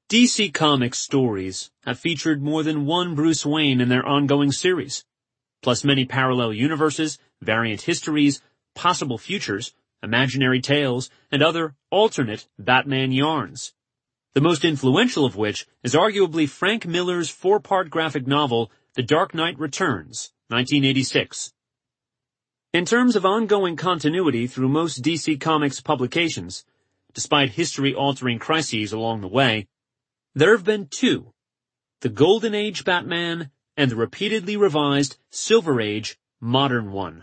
DC Comics stories have featured more than one Bruce Wayne in their ongoing series, plus many parallel universes, variant histories, possible futures, imaginary tales, and other alternate Batman yarns. The most influential of which is arguably Frank Miller's four-part graphic novel, The Dark Knight Returns, 1986. In terms of ongoing continuity through most DC Comics publications, despite history-altering crises along the way, there have been two, the Golden Age Batman and the repeatedly revised Silver Age Modern one.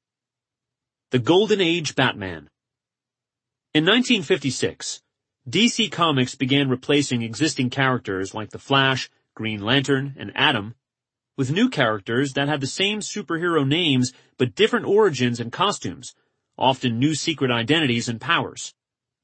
The Golden Age Batman. In 1956, DC Comics began replacing existing characters like the Flash, Green Lantern, and Atom with new characters that had the same superhero names but different origins and costumes, often new secret identities and powers.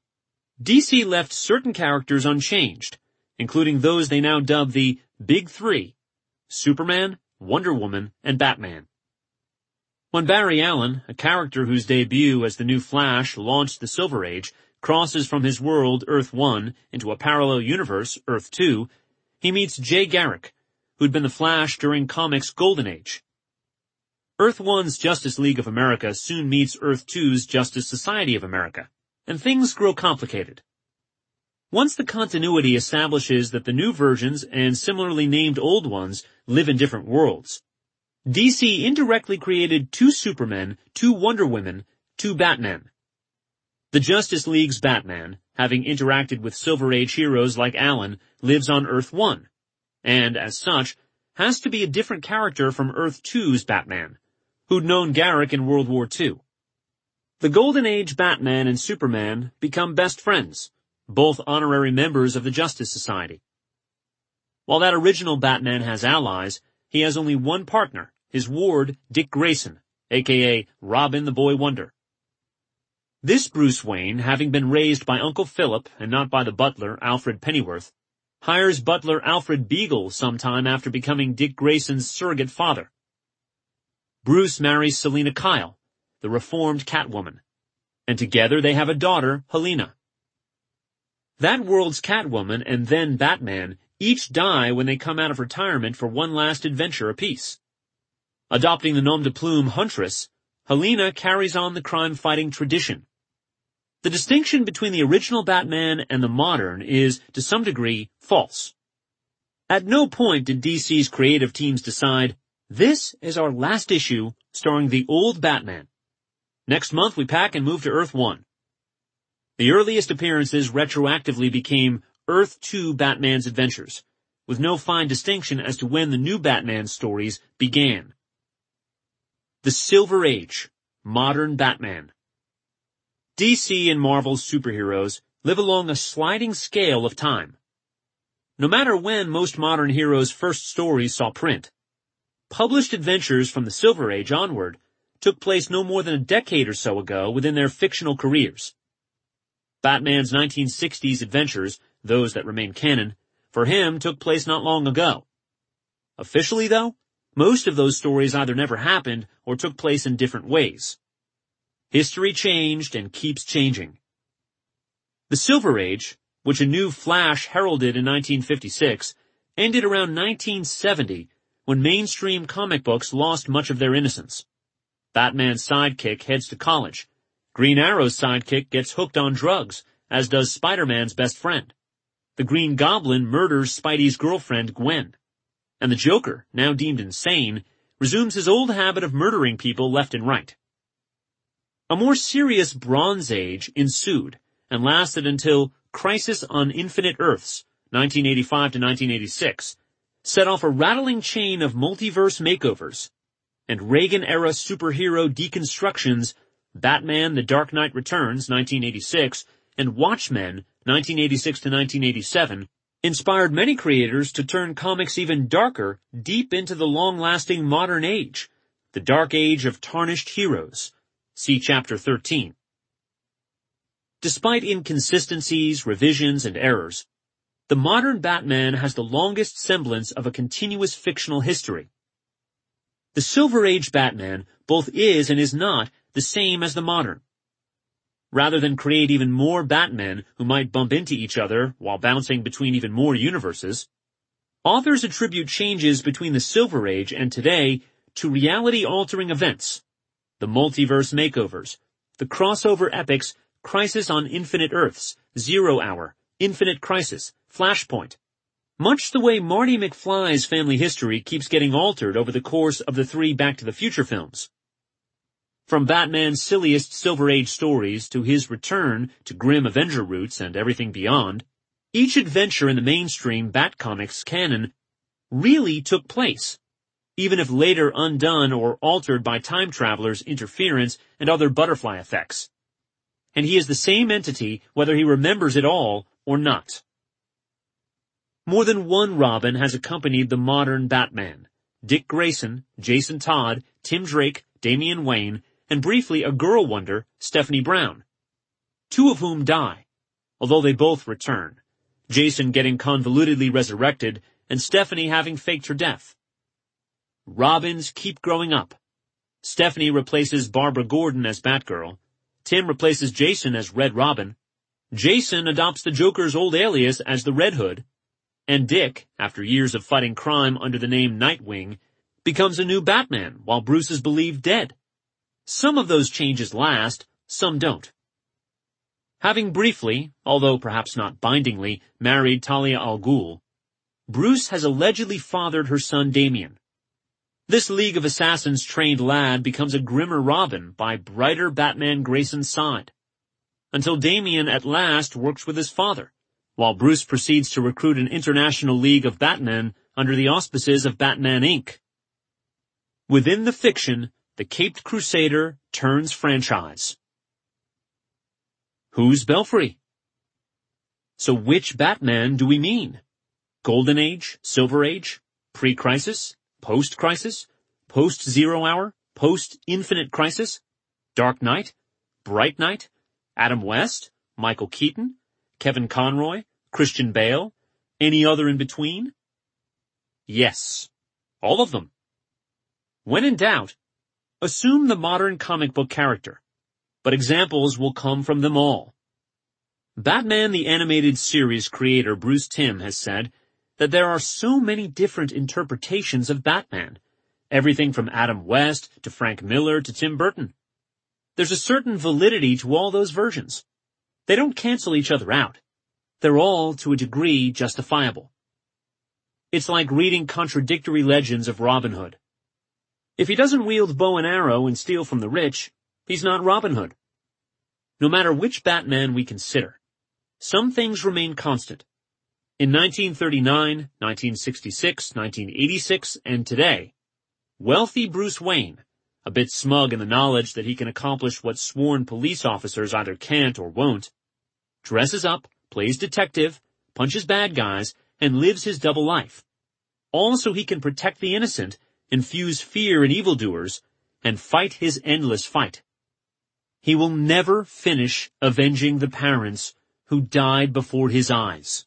DC left certain characters unchanged, including those they now dub the Big Three: Superman, Wonder Woman, and Batman. When Barry Allen, a character whose debut as the new Flash launched the Silver Age, crosses from his world, Earth-1, into a parallel universe, Earth-2, he meets Jay Garrick, who'd been the Flash during comics' Golden Age. Earth-1's Justice League of America soon meets Earth-2's Justice Society of America, and things grow complicated. Once the continuity establishes that the new versions and similarly named old ones live in different worlds, DC indirectly created two Supermen, two Wonder Women, two Batmen. The Justice League's Batman, having interacted with Silver Age heroes like Allen, lives on Earth-1, and, as such, has to be a different character from Earth-2's Batman, who'd known Garrick in World War II. The Golden Age Batman and Superman become best friends, both honorary members of the Justice Society. While that original Batman has allies, he has only one partner, his ward, Dick Grayson, aka Robin the Boy Wonder. This Bruce Wayne, having been raised by Uncle Philip and not by the butler, Alfred Pennyworth, hires butler Alfred Beagle sometime after becoming Dick Grayson's surrogate father. Bruce marries Selina Kyle, the reformed Catwoman, and together they have a daughter, Helena. That world's Catwoman and then Batman each die when they come out of retirement for one last adventure apiece. Adopting the nom de plume Huntress, Helena carries on the crime-fighting tradition. The distinction between the original Batman and the modern is, to some degree, false. At no point did DC's creative teams decide, this is our last issue starring the old Batman. Next month we pack and move to Earth-1. The earliest appearances retroactively became Earth-2 Batman's adventures, with no fine distinction as to when the new Batman stories began. The Silver Age, Modern Batman. DC and Marvel's superheroes live along a sliding scale of time. No matter when most modern heroes' first stories saw print, published adventures from the Silver Age onward took place no more than a decade or so ago within their fictional careers. Batman's 1960s adventures, those that remain canon, for him took place not long ago. Officially, though, most of those stories either never happened or took place in different ways. History changed and keeps changing. The Silver Age, which a new Flash heralded in 1956, ended around 1970 when mainstream comic books lost much of their innocence. Batman's sidekick heads to college. Green Arrow's sidekick gets hooked on drugs, as does Spider-Man's best friend. The Green Goblin murders Spidey's girlfriend, Gwen. And the Joker, now deemed insane, resumes his old habit of murdering people left and right. A more serious Bronze Age ensued and lasted until Crisis on Infinite Earths, 1985 to 1986, set off a rattling chain of multiverse makeovers, and Reagan-era superhero deconstructions, Batman: The Dark Knight Returns, 1986, and Watchmen, 1986 to 1987, inspired many creators to turn comics even darker deep into the long-lasting modern age, the Dark Age of Tarnished Heroes. See Chapter 13. Despite inconsistencies, revisions, and errors, the modern Batman has the longest semblance of a continuous fictional history. The Silver Age Batman both is and is not the same as the modern. rather than create even more Batmen who might bump into each other while bouncing between even more universes. Authors attribute changes between the Silver Age and today to reality-altering events, the multiverse makeovers, the crossover epics Crisis on Infinite Earths, Zero Hour, Infinite Crisis, Flashpoint. Much the way Marty McFly's family history keeps getting altered over the course of the 3 Back to the Future films. From Batman's silliest Silver Age stories to his return to grim Avenger roots and everything beyond, each adventure in the mainstream Bat-Comics canon really took place, even if later undone or altered by time travelers' interference and other butterfly effects. And he is the same entity whether he remembers it all or not. More than one Robin has accompanied the modern Batman: Dick Grayson, Jason Todd, Tim Drake, Damian Wayne, and briefly a girl wonder, Stephanie Brown. 2 of whom die, although they both return, Jason getting convolutedly resurrected and Stephanie having faked her death. Robins keep growing up. Stephanie replaces Barbara Gordon as Batgirl. Tim replaces Jason as Red Robin. Jason adopts the Joker's old alias as the Red Hood. And Dick, after years of fighting crime under the name Nightwing, becomes a new Batman while Bruce is believed dead. Some of those changes last, some don't. Having briefly, although perhaps not bindingly, married Talia al Ghul, Bruce has allegedly fathered her son Damian. This League of Assassins trained lad becomes a grimmer Robin by brighter Batman Grayson's side, until Damian at last works with his father, while Bruce proceeds to recruit an international league of Batmen under the auspices of Batman Inc. Within the fiction, the Caped Crusader turns franchise. Who's Belfry? So which Batman do we mean? Golden Age, Silver Age, pre-Crisis, post-Crisis, post-Zero Hour, post-Infinite Crisis, Dark Knight, Bright Knight, Adam West, Michael Keaton, Kevin Conroy, Christian Bale, any other in between? Yes, all of them. When in doubt, assume the modern comic book character, but examples will come from them all. Batman the Animated Series creator Bruce Timm has said that there are so many different interpretations of Batman, everything from Adam West to Frank Miller to Tim Burton. There's a certain validity to all those versions. They don't cancel each other out. They're all, to a degree, justifiable. It's like reading contradictory legends of Robin Hood. If he doesn't wield bow and arrow and steal from the rich, he's not Robin Hood. No matter which Batman we consider, some things remain constant. In 1939, 1966, 1986, and today, wealthy Bruce Wayne, a bit smug in the knowledge that he can accomplish what sworn police officers either can't or won't, dresses up, plays detective, punches bad guys, and lives his double life. All so he can protect the innocent, infuse fear in evildoers, and fight his endless fight. He will never finish avenging the parents who died before his eyes.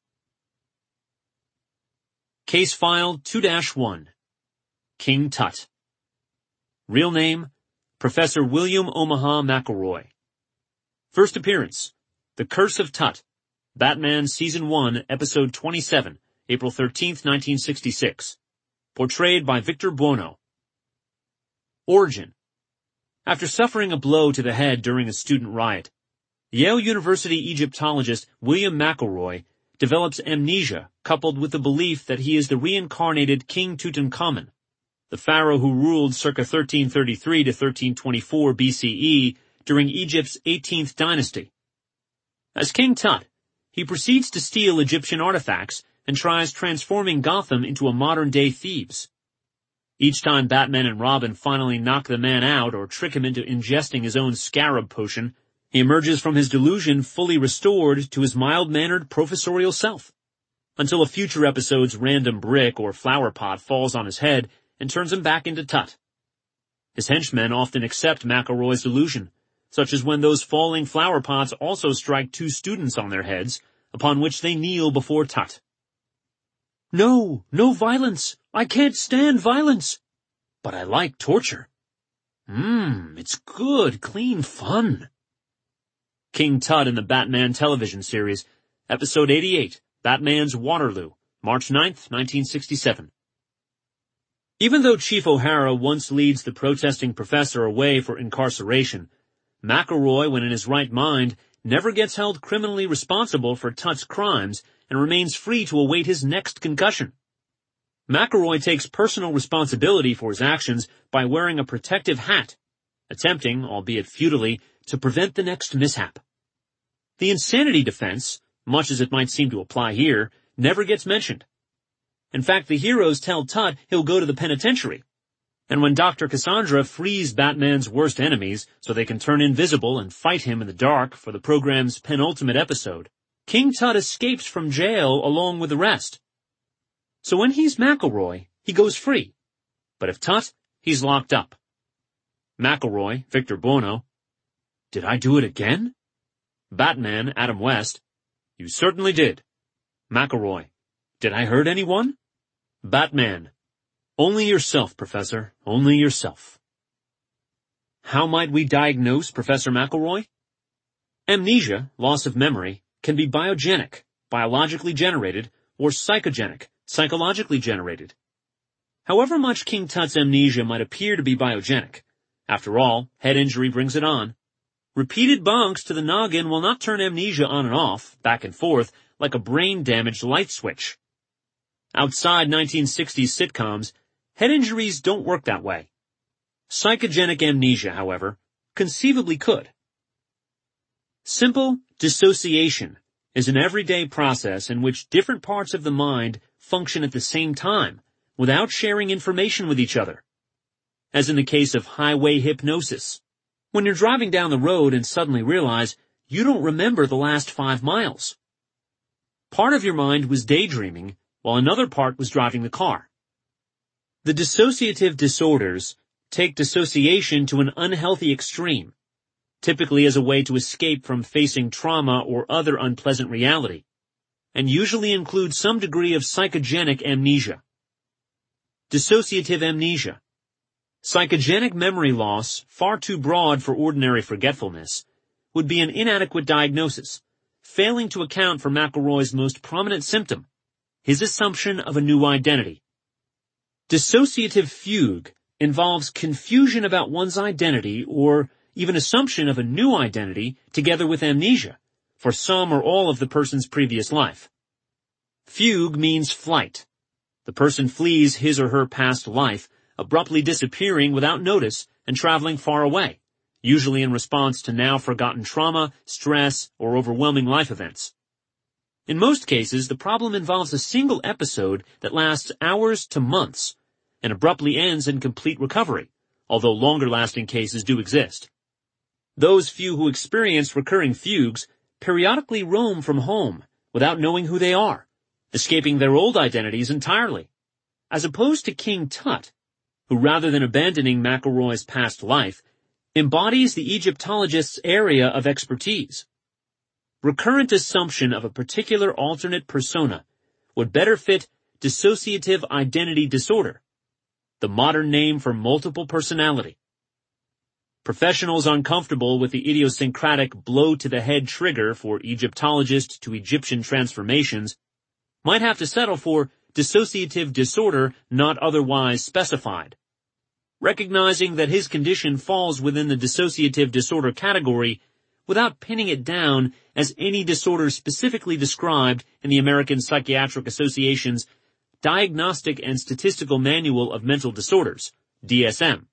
Case File 2-1. King Tut. Real name, Professor William Omaha McElroy. First appearance, The Curse of Tut, Batman Season 1, Episode 27, April 13th, 1966. Portrayed by Victor Buono. Origin. After suffering a blow to the head during a student riot, Yale University Egyptologist William McElroy develops amnesia coupled with the belief that he is the reincarnated King Tutankhamun, the pharaoh who ruled circa 1333 to 1324 BCE during Egypt's 18th dynasty. As King Tut, he proceeds to steal Egyptian artifacts and tries transforming Gotham into a modern-day Thebes. Each time Batman and Robin finally knock the man out or trick him into ingesting his own scarab potion, he emerges from his delusion fully restored to his mild-mannered professorial self, until a future episode's random brick or flower pot falls on his head and turns him back into Tut. His henchmen often accept McElroy's delusion, such as when those falling flower pots also strike 2 students on their heads, upon which they kneel before Tut. No, no violence. I can't stand violence. But I like torture. It's good, clean fun. King Tut in the Batman television series, Episode 88, Batman's Waterloo, March 9, 1967. Even though Chief O'Hara once leads the protesting professor away for incarceration, McElroy, when in his right mind, never gets held criminally responsible for Tut's crimes and remains free to await his next concussion. McElroy takes personal responsibility for his actions by wearing a protective hat, attempting, albeit futilely, to prevent the next mishap. The insanity defense, much as it might seem to apply here, never gets mentioned. In fact, the heroes tell Tut he'll go to the penitentiary. And when Dr. Cassandra frees Batman's worst enemies so they can turn invisible and fight him in the dark for the program's penultimate episode, King Tut escapes from jail along with the rest. So when he's McElroy, he goes free. But if Tut, he's locked up. McElroy, Victor Buono. Did I do it again? Batman, Adam West. You certainly did. McElroy. Did I hurt anyone? Batman. Only yourself, Professor. Only yourself. How might we diagnose Professor McElroy? Amnesia, loss of memory, can be biogenic, biologically generated, or psychogenic, psychologically generated. However much King Tut's amnesia might appear to be biogenic, after all, head injury brings it on. Repeated bonks to the noggin will not turn amnesia on and off, back and forth, like a brain-damaged light switch. Outside 1960s sitcoms, head injuries don't work that way. Psychogenic amnesia, however, conceivably could. Simple dissociation is an everyday process in which different parts of the mind function at the same time, without sharing information with each other. As in the case of highway hypnosis, when you're driving down the road and suddenly realize you don't remember the last 5 miles. Part of your mind was daydreaming, while another part was driving the car. The dissociative disorders take dissociation to an unhealthy extreme, typically as a way to escape from facing trauma or other unpleasant reality, and usually include some degree of psychogenic amnesia. Dissociative amnesia. Psychogenic memory loss, far too broad for ordinary forgetfulness, would be an inadequate diagnosis, failing to account for McElroy's most prominent symptom, his assumption of a new identity. Dissociative fugue involves confusion about one's identity or even assumption of a new identity together with amnesia for some or all of the person's previous life. Fugue means flight. The person flees his or her past life, abruptly disappearing without notice and traveling far away, usually in response to now forgotten trauma, stress, or overwhelming life events. In most cases, the problem involves a single episode that lasts hours to months and abruptly ends in complete recovery, although longer-lasting cases do exist. Those few who experience recurring fugues periodically roam from home without knowing who they are, escaping their old identities entirely, as opposed to King Tut, who rather than abandoning McElroy's past life, embodies the Egyptologist's area of expertise. Recurrent assumption of a particular alternate persona would better fit dissociative identity disorder, the modern name for multiple personality. Professionals uncomfortable with the idiosyncratic blow-to-the-head trigger for Egyptologist to Egyptian transformations might have to settle for dissociative disorder not otherwise specified. Recognizing that his condition falls within the dissociative disorder category without pinning it down as any disorder specifically described in the American Psychiatric Association's Diagnostic and Statistical Manual of Mental Disorders, DSM.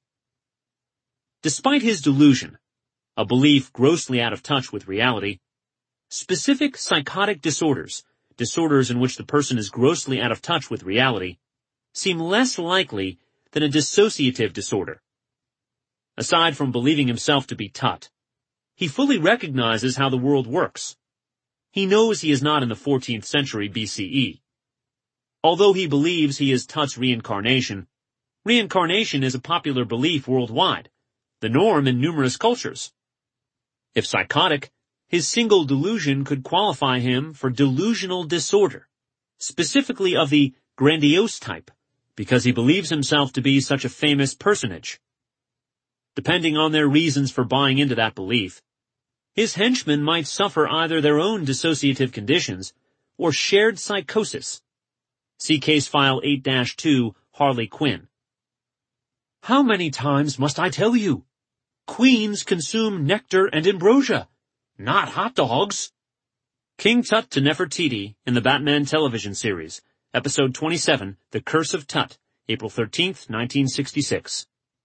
Despite his delusion, a belief grossly out of touch with reality, specific psychotic disorders, disorders in which the person is grossly out of touch with reality, seem less likely than a dissociative disorder. Aside from believing himself to be Tut, he fully recognizes how the world works. He knows he is not in the 14th century BCE. Although he believes he is Tut's reincarnation, reincarnation is a popular belief worldwide, the norm in numerous cultures. If psychotic, his single delusion could qualify him for delusional disorder, specifically of the grandiose type, because he believes himself to be such a famous personage. Depending on their reasons for buying into that belief, His henchmen might suffer either their own dissociative conditions or shared psychosis. See Case File 8-2, Harley Quinn. How many times must I tell you? Queens consume nectar and ambrosia, not hot dogs. King Tut to Nefertiti in the Batman television series, Episode 27, The Curse of Tut, April 13, 1966.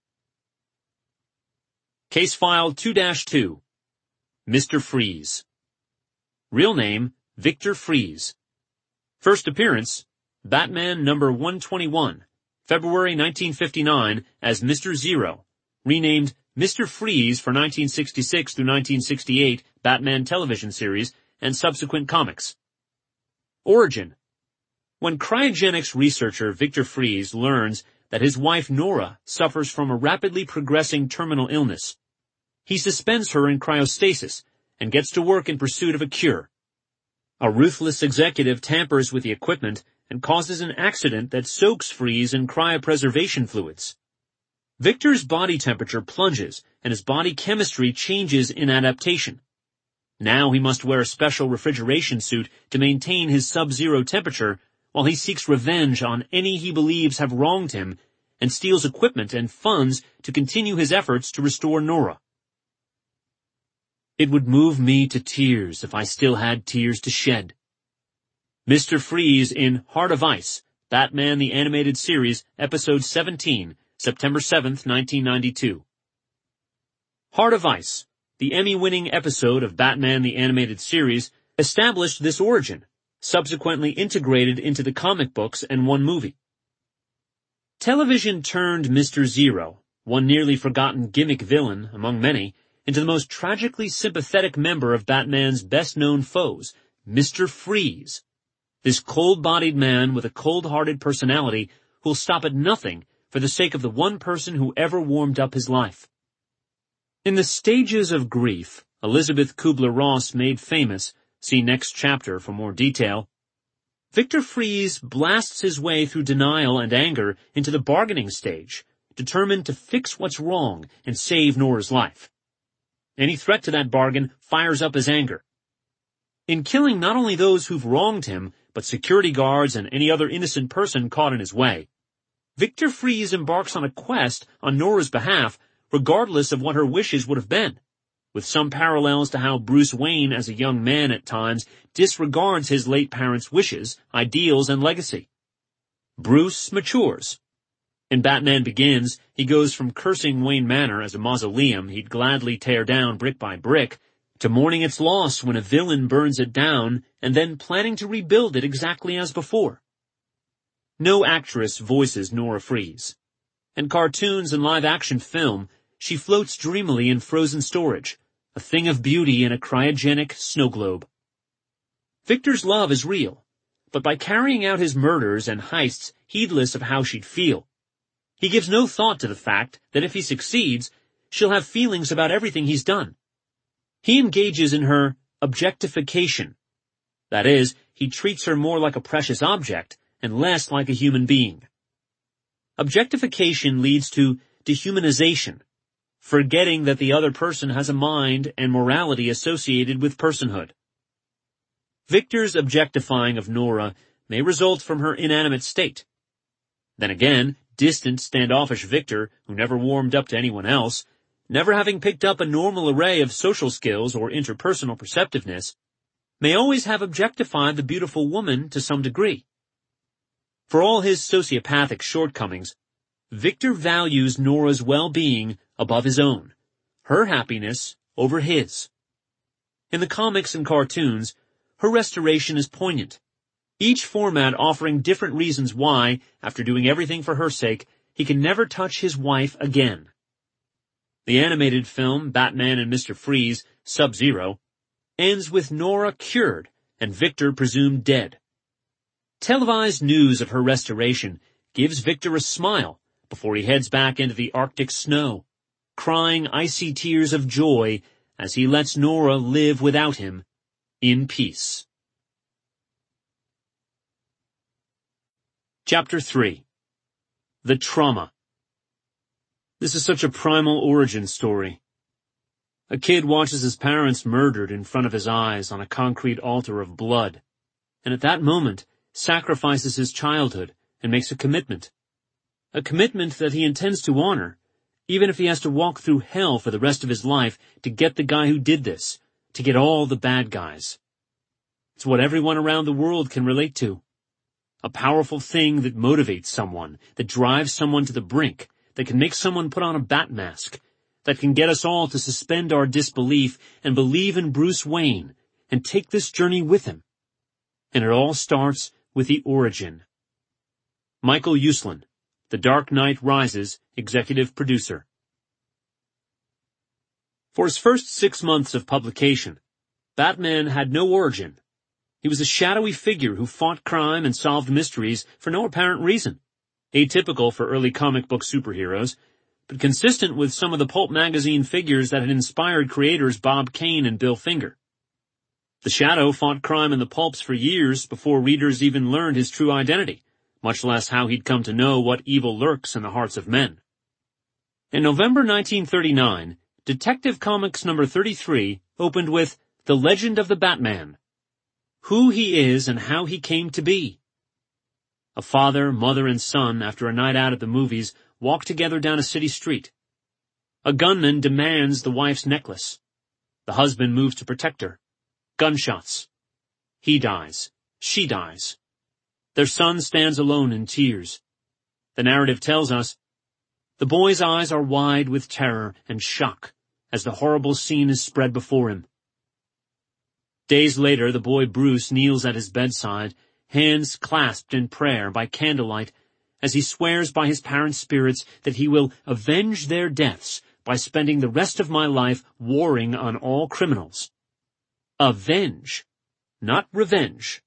Case File 2-2, Mr. Freeze. Real name, Victor Fries. First appearance, Batman number 121, February 1959 as Mr. Zero, renamed Mr. Freeze for 1966 through 1968 Batman television series and subsequent comics. Origin. When cryogenics researcher Victor Fries learns that his wife Nora suffers from a rapidly progressing terminal illness, he suspends her in cryostasis and gets to work in pursuit of a cure. A ruthless executive tampers with the equipment and causes an accident that soaks Freeze in cryopreservation fluids. Victor's body temperature plunges and his body chemistry changes in adaptation. Now he must wear a special refrigeration suit to maintain his sub-zero temperature while he seeks revenge on any he believes have wronged him and steals equipment and funds to continue his efforts to restore Nora. It would move me to tears if I still had tears to shed. Mr. Freeze in Heart of Ice, Batman the Animated Series, Episode 17, September 7, 1992. Heart of Ice, the Emmy-winning episode of Batman the Animated Series, established this origin, subsequently integrated into the comic books and one movie. Television turned Mr. Zero, one nearly forgotten gimmick villain among many, into the most tragically sympathetic member of Batman's best-known foes, Mr. Freeze. This cold-bodied man with a cold-hearted personality who'll stop at nothing for the sake of the one person who ever warmed up his life. In the stages of grief, Elizabeth Kubler-Ross made famous, see next chapter for more detail, Victor Fries blasts his way through denial and anger into the bargaining stage, determined to fix what's wrong and save Nora's life. Any threat to that bargain fires up his anger. In killing not only those who've wronged him, but security guards and any other innocent person caught in his way, Victor Fries embarks on a quest on Nora's behalf, regardless of what her wishes would have been, with some parallels to how Bruce Wayne as a young man at times disregards his late parents' wishes, ideals, and legacy. Bruce matures. In Batman Begins, he goes from cursing Wayne Manor as a mausoleum he'd gladly tear down brick by brick, to mourning its loss when a villain burns it down, and then planning to rebuild it exactly as before. No actress voices Nora Freeze. In cartoons and live-action film, she floats dreamily in frozen storage, a thing of beauty in a cryogenic snow globe. Victor's love is real, but by carrying out his murders and heists heedless of how she'd feel, he gives no thought to the fact that if he succeeds, she'll have feelings about everything he's done. He engages in her objectification. That is, he treats her more like a precious object and less like a human being. Objectification leads to dehumanization, forgetting that the other person has a mind and morality associated with personhood. Victor's objectifying of Nora may result from her inanimate state. Then again, distant, standoffish Victor, who never warmed up to anyone else, never having picked up a normal array of social skills or interpersonal perceptiveness, may always have objectified the beautiful woman to some degree. For all his sociopathic shortcomings, Victor values Nora's well-being above his own, her happiness over his. In the comics and cartoons, her restoration is poignant, each format offering different reasons why, after doing everything for her sake, he can never touch his wife again. The animated film Batman and Mr. Freeze, Sub-Zero, ends with Nora cured and Victor presumed dead. Televised news of her restoration gives Victor a smile before he heads back into the Arctic snow, crying icy tears of joy as he lets Nora live without him in peace. Chapter 3. The Trauma. This is such a primal origin story. A kid watches his parents murdered in front of his eyes on a concrete altar of blood, and at that moment sacrifices his childhood and makes a commitment that he intends to honor, even if he has to walk through hell for the rest of his life to get the guy who did this, to get all the bad guys. It's what everyone around the world can relate to. A powerful thing that motivates someone, that drives someone to the brink, that can make someone put on a bat mask, that can get us all to suspend our disbelief and believe in Bruce Wayne and take this journey with him. And it all starts with the origin. Michael Uslan, The Dark Knight Rises executive producer. For his first 6 months of publication, Batman had no origin. He was a shadowy figure who fought crime and solved mysteries for no apparent reason, atypical for early comic book superheroes, but consistent with some of the pulp magazine figures that had inspired creators Bob Kane and Bill Finger. The Shadow fought crime in the pulps for years before readers even learned his true identity, much less how he'd come to know what evil lurks in the hearts of men. In November 1939, Detective Comics number 33 opened with The Legend of the Batman, who he is and how he came to be. A father, mother, and son, after a night out at the movies, walk together down a city street. A gunman demands the wife's necklace. The husband moves to protect her. Gunshots. He dies. She dies. Their son stands alone in tears. The narrative tells us, the boy's eyes are wide with terror and shock as the horrible scene is spread before him. Days later, the boy Bruce kneels at his bedside, hands clasped in prayer by candlelight, as he swears by his parents' spirits that he will avenge their deaths by spending the rest of my life warring on all criminals. Avenge, not revenge.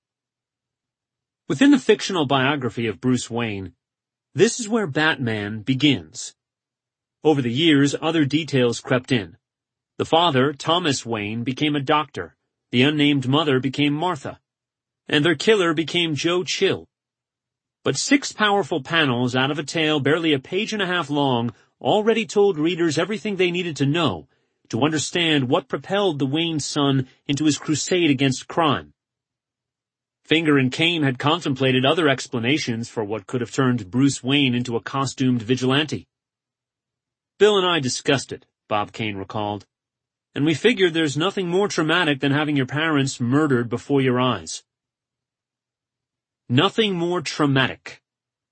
Within the fictional biography of Bruce Wayne, this is where Batman begins. Over the years, other details crept in. The father, Thomas Wayne, became a doctor. The unnamed mother became Martha. And their killer became Joe Chill. But 6 powerful panels out of a tale barely a page and a half long already told readers everything they needed to know to understand what propelled the Wayne son into his crusade against crime. Finger and Kane had contemplated other explanations for what could have turned Bruce Wayne into a costumed vigilante. Bill and I discussed it, Bob Kane recalled, and we figured there's nothing more traumatic than having your parents murdered before your eyes. Nothing more traumatic.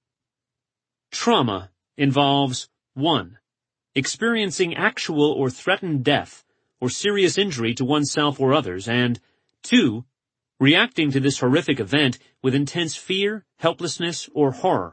Trauma involves 1. Experiencing actual or threatened death or serious injury to oneself or others, and 2. Reacting to this horrific event with intense fear, helplessness, or horror.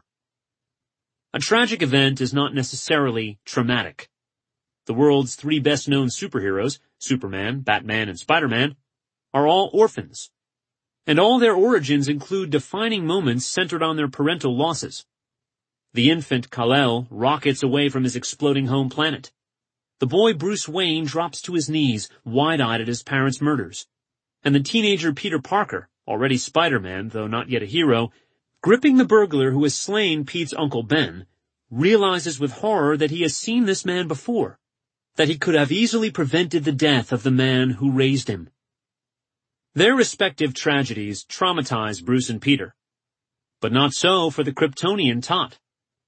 A tragic event is not necessarily traumatic. The world's 3 best-known superheroes, Superman, Batman, and Spider-Man, are all orphans. And all their origins include defining moments centered on their parental losses. The infant Kal-El rockets away from his exploding home planet. The boy Bruce Wayne drops to his knees, wide-eyed at his parents' murders. And the teenager Peter Parker, already Spider-Man, though not yet a hero, gripping the burglar who has slain Pete's Uncle Ben, realizes with horror that he has seen this man before, that he could have easily prevented the death of the man who raised him. Their respective tragedies traumatize Bruce and Peter, but not so for the Kryptonian Tot.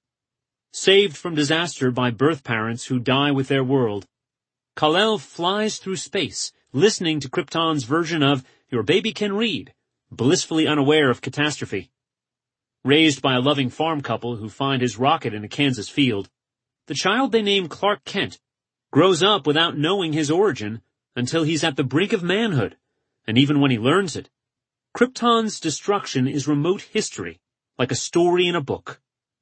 Saved from disaster by birth parents who die with their world, Kal-El flies through space, listening to Krypton's version of Your Baby Can Read, blissfully unaware of catastrophe. Raised by a loving farm couple who find his rocket in a Kansas field, the child they name Clark Kent grows up without knowing his origin until he's at the brink of manhood, and even when he learns it, Krypton's destruction is remote history, like a story in a book.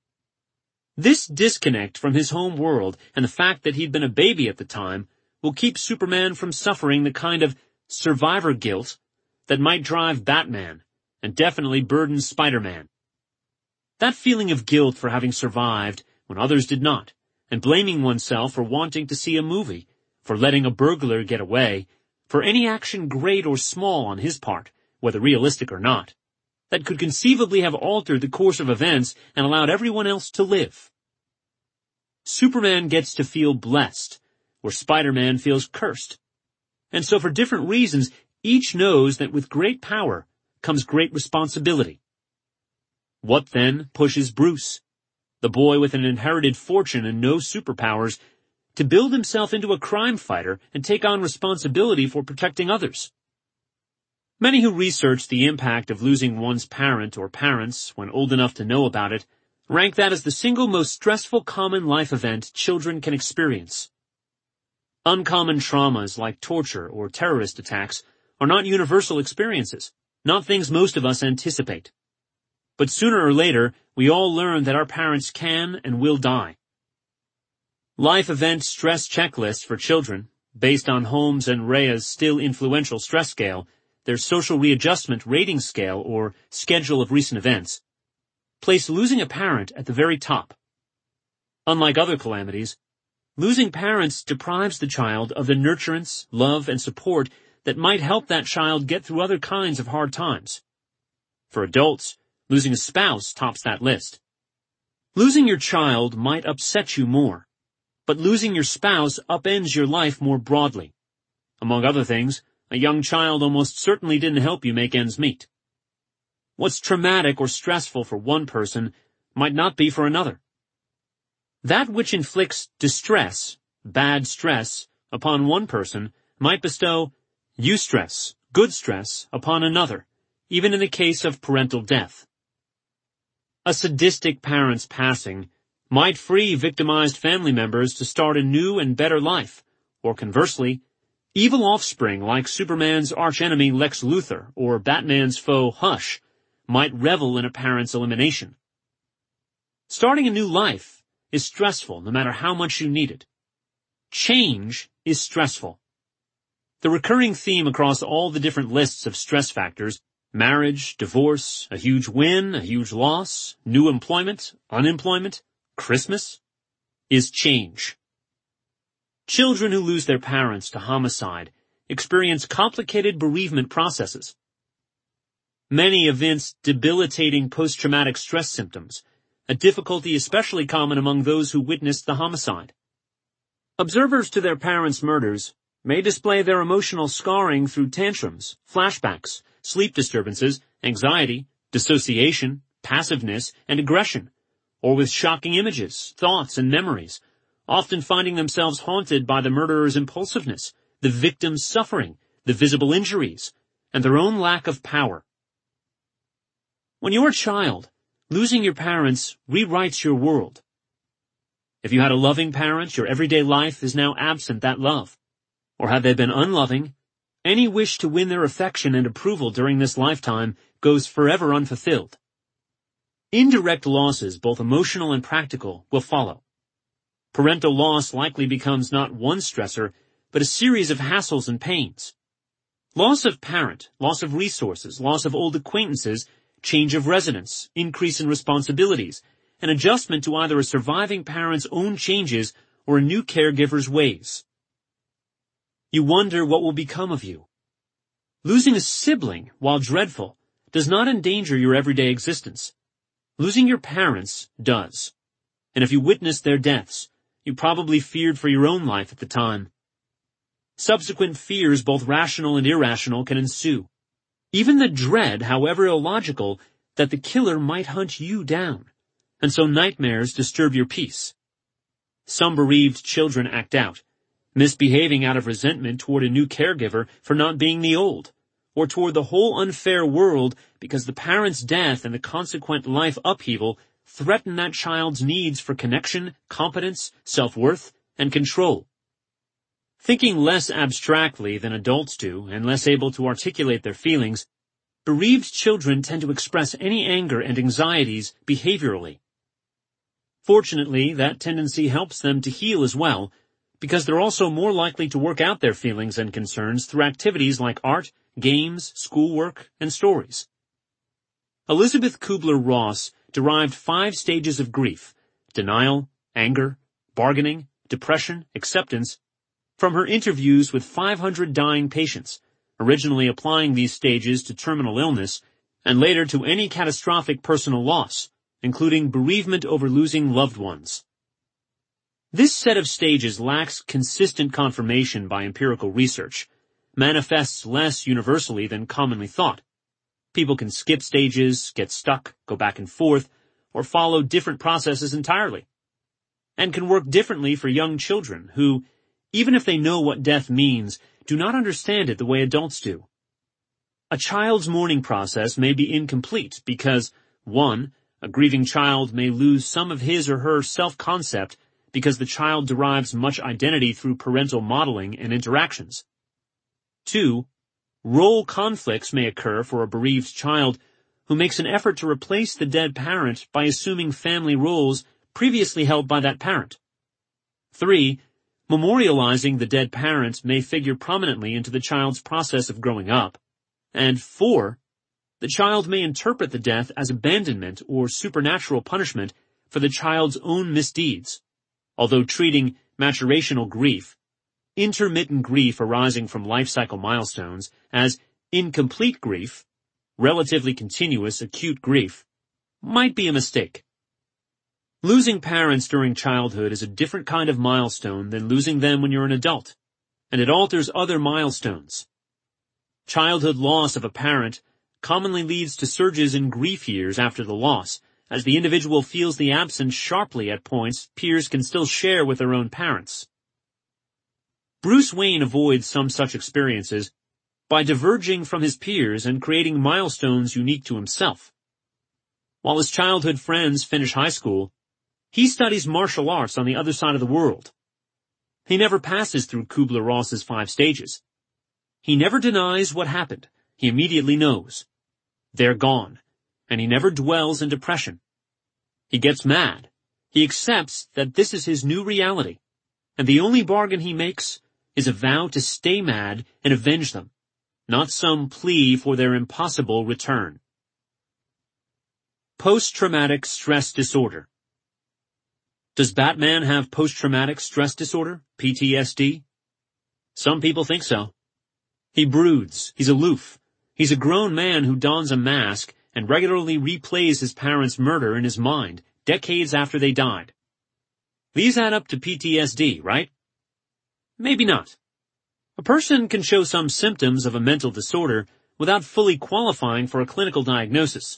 This disconnect from his home world and the fact that he'd been a baby at the time will keep Superman from suffering the kind of survivor guilt that might drive Batman and definitely burden Spider-Man. That feeling of guilt for having survived when others did not, and blaming oneself for wanting to see a movie, for letting a burglar get away, for any action great or small on his part, whether realistic or not, that could conceivably have altered the course of events and allowed everyone else to live. Superman gets to feel blessed or Spider-Man feels cursed. And so for different reasons, each knows that with great power comes great responsibility. What then pushes Bruce, the boy with an inherited fortune and no superpowers, to build himself into a crime fighter and take on responsibility for protecting others? Many who research the impact of losing one's parent or parents when old enough to know about it rank that as the single most stressful common life event children can experience. Uncommon traumas like torture or terrorist attacks are not universal experiences, not things most of us anticipate. But sooner or later, we all learn that our parents can and will die. Life event stress checklists for children, based on Holmes and Rhea's still influential stress scale, their social readjustment rating scale or schedule of recent events, place losing a parent at the very top. Unlike other calamities, losing parents deprives the child of the nurturance, love, and support that might help that child get through other kinds of hard times. For adults, losing a spouse tops that list. Losing your child might upset you more, but losing your spouse upends your life more broadly. Among other things, a young child almost certainly didn't help you make ends meet. What's traumatic or stressful for one person might not be for another. That which inflicts distress, bad stress, upon one person might bestow eustress, good stress, upon another, even in the case of parental death. A sadistic parent's passing might free victimized family members to start a new and better life, or conversely, evil offspring like Superman's archenemy Lex Luthor or Batman's foe Hush might revel in a parent's elimination. Starting a new life is stressful no matter how much you need it. Change is stressful. The recurring theme across all the different lists of stress factors, marriage, divorce, a huge win, a huge loss, new employment, unemployment, Christmas, is change. Children who lose their parents to homicide experience complicated bereavement processes. Many evince debilitating post-traumatic stress symptoms, a difficulty especially common among those who witnessed the homicide. Observers to their parents' murders may display their emotional scarring through tantrums, flashbacks, sleep disturbances, anxiety, dissociation, passiveness, and aggression, or with shocking images, thoughts, and memories, often finding themselves haunted by the murderer's impulsiveness, the victim's suffering, the visible injuries, and their own lack of power. When you're a child, losing your parents rewrites your world. If you had a loving parent, your everyday life is now absent that love. Or had they been unloving, any wish to win their affection and approval during this lifetime goes forever unfulfilled. Indirect losses, both emotional and practical, will follow. Parental loss likely becomes not one stressor, but a series of hassles and pains. Loss of parent, loss of resources, loss of old acquaintances, change of residence, increase in responsibilities, an adjustment to either a surviving parent's own changes or a new caregiver's ways. You wonder what will become of you. Losing a sibling, while dreadful, does not endanger your everyday existence. Losing your parents does. And if you witnessed their deaths, you probably feared for your own life at the time. Subsequent fears, both rational and irrational, can ensue. Even the dread, however illogical, that the killer might hunt you down, and so nightmares disturb your peace. Some bereaved children act out, misbehaving out of resentment toward a new caregiver for not being the old, or toward the whole unfair world because the parent's death and the consequent life upheaval threaten that child's needs for connection, competence, self-worth, and control. Thinking less abstractly than adults do and less able to articulate their feelings, bereaved children tend to express any anger and anxieties behaviorally. Fortunately, that tendency helps them to heal as well, because they're also more likely to work out their feelings and concerns through activities like art, games, schoolwork, and stories. Elizabeth Kubler-Ross derived 5 stages of grief: denial, anger, bargaining, depression, acceptance, from her interviews with 500 dying patients, originally applying these stages to terminal illness and later to any catastrophic personal loss, including bereavement over losing loved ones. This set of stages lacks consistent confirmation by empirical research, manifests less universally than commonly thought. People can skip stages, get stuck, go back and forth, or follow different processes entirely, and can work differently for young children who, even if they know what death means, do not understand it the way adults do. A child's mourning process may be incomplete because, 1, a grieving child may lose some of his or her self-concept because the child derives much identity through parental modeling and interactions. 2, role conflicts may occur for a bereaved child who makes an effort to replace the dead parent by assuming family roles previously held by that parent. 3, memorializing the dead parent may figure prominently into the child's process of growing up. And 4, the child may interpret the death as abandonment or supernatural punishment for the child's own misdeeds, although treating maturational grief, intermittent grief arising from life cycle milestones, as incomplete grief, relatively continuous acute grief, might be a mistake. Losing parents during childhood is a different kind of milestone than losing them when you're an adult, and it alters other milestones. Childhood loss of a parent commonly leads to surges in grief years after the loss, as the individual feels the absence sharply at points peers can still share with their own parents. Bruce Wayne avoids some such experiences by diverging from his peers and creating milestones unique to himself. While his childhood friends finish high school, he studies martial arts on the other side of the world. He never passes through Kubler-Ross's 5 stages. He never denies what happened. He immediately knows. They're gone, and he never dwells in depression. He gets mad. He accepts that this is his new reality, and the only bargain he makes is a vow to stay mad and avenge them, not some plea for their impossible return. Post-traumatic stress disorder. Does Batman have post-traumatic stress disorder, PTSD? Some people think so. He broods, he's aloof, he's a grown man who dons a mask and regularly replays his parents' murder in his mind, decades after they died. These add up to PTSD, right? Maybe not. A person can show some symptoms of a mental disorder without fully qualifying for a clinical diagnosis.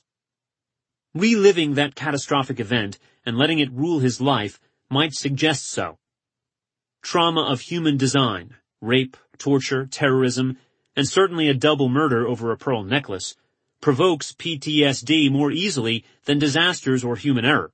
Reliving that catastrophic event and letting it rule his life might suggest so. Trauma of human design, rape, torture, terrorism, and certainly a double murder over a pearl necklace, provokes PTSD more easily than disasters or human error.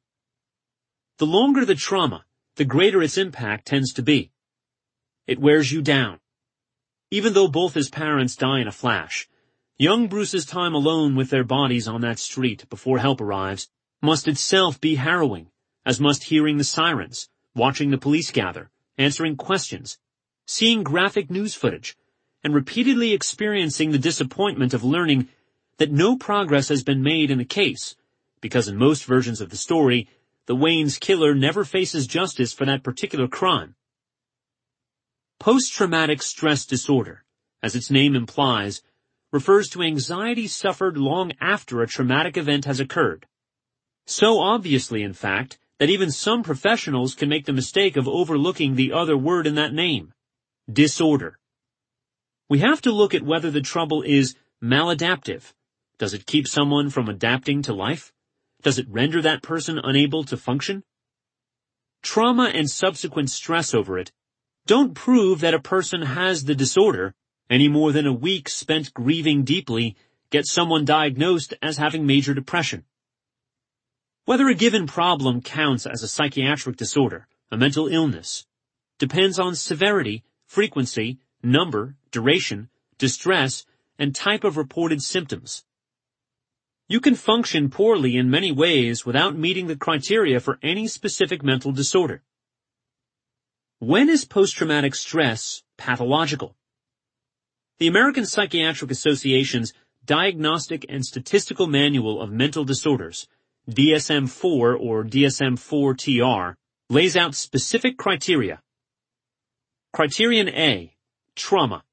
The longer the trauma, the greater its impact tends to be. It wears you down. Even though both his parents die in a flash, young Bruce's time alone with their bodies on that street before help arrives must itself be harrowing, as must hearing the sirens, watching the police gather, answering questions, seeing graphic news footage, and repeatedly experiencing the disappointment of learning that no progress has been made in the case, because in most versions of the story, the Wayne's killer never faces justice for that particular crime. Post-traumatic stress disorder, as its name implies, refers to anxiety suffered long after a traumatic event has occurred. So obviously, in fact, that even some professionals can make the mistake of overlooking the other word in that name, disorder. We have to look at whether the trouble is maladaptive. Does it keep someone from adapting to life? Does it render that person unable to function? Trauma and subsequent stress over it don't prove that a person has the disorder any more than a week spent grieving deeply gets someone diagnosed as having major depression. Whether a given problem counts as a psychiatric disorder, a mental illness, depends on severity, frequency, number, duration, distress, and type of reported symptoms. You can function poorly in many ways without meeting the criteria for any specific mental disorder. When is post-traumatic stress pathological? The American Psychiatric Association's Diagnostic and Statistical Manual of Mental Disorders, DSM-4 or DSM-4-TR, lays out specific criteria. Criterion A, trauma.